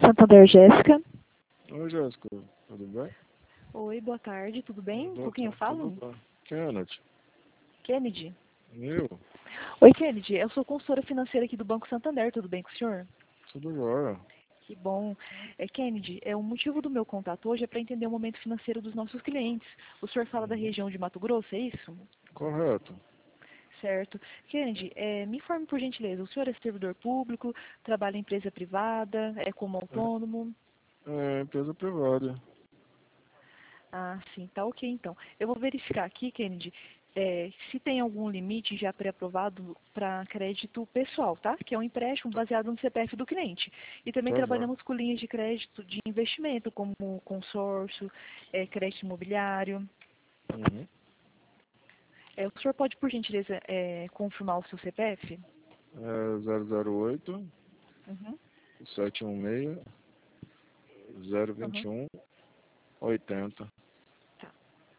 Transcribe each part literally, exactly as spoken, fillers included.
Santander, Jéssica. Oi, Jéssica, tudo bem? Oi, boa tarde, tudo bem? Boa Com quem eu tarde, falo? tudo bem. Kenneth, Kennedy. eu? Oi, Kennedy, eu sou consultora financeira aqui do Banco Santander, tudo bem com o senhor? Tudo jóia. Que bom. É, Kennedy, é, o motivo do meu contato hoje é para entender o momento financeiro dos nossos clientes. O senhor fala da Uhum. região de Mato Grosso, é isso? Correto. Certo. Kennedy, é, me informe por gentileza, o senhor é servidor público, trabalha em empresa privada, é como autônomo? É, empresa privada. Ah, sim, tá ok então. Eu vou verificar aqui, Kennedy, é, se tem algum limite já pré-aprovado para crédito pessoal, tá? Que é um empréstimo baseado no C P F do cliente. E também Tá jóia. trabalhamos com linhas de crédito de investimento, como consórcio, é, crédito imobiliário. Uhum. É, o senhor pode, por gentileza, é, confirmar o seu C P F? É zero zero oito, Uhum, sete um seis, zero vinte uhum. e um, oitenta. Tá.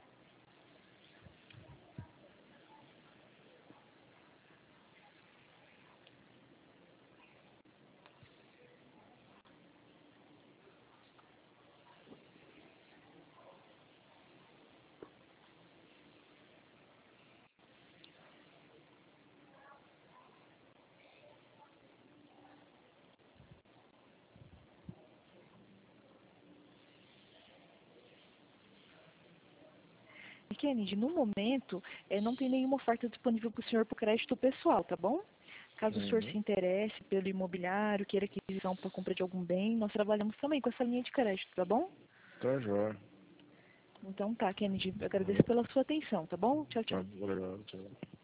E, Kennedy, no momento, é, não tem nenhuma oferta disponível para o senhor para o crédito pessoal, tá bom? Caso o senhor Uhum. se interesse pelo imobiliário, queira aquisição para compra de algum bem, nós trabalhamos também com essa linha de crédito, tá bom? Tá jóia. Então tá, Kennedy, eu agradeço pela sua atenção, tá bom? Tchau, Tá, tchau. obrigado. Tchau.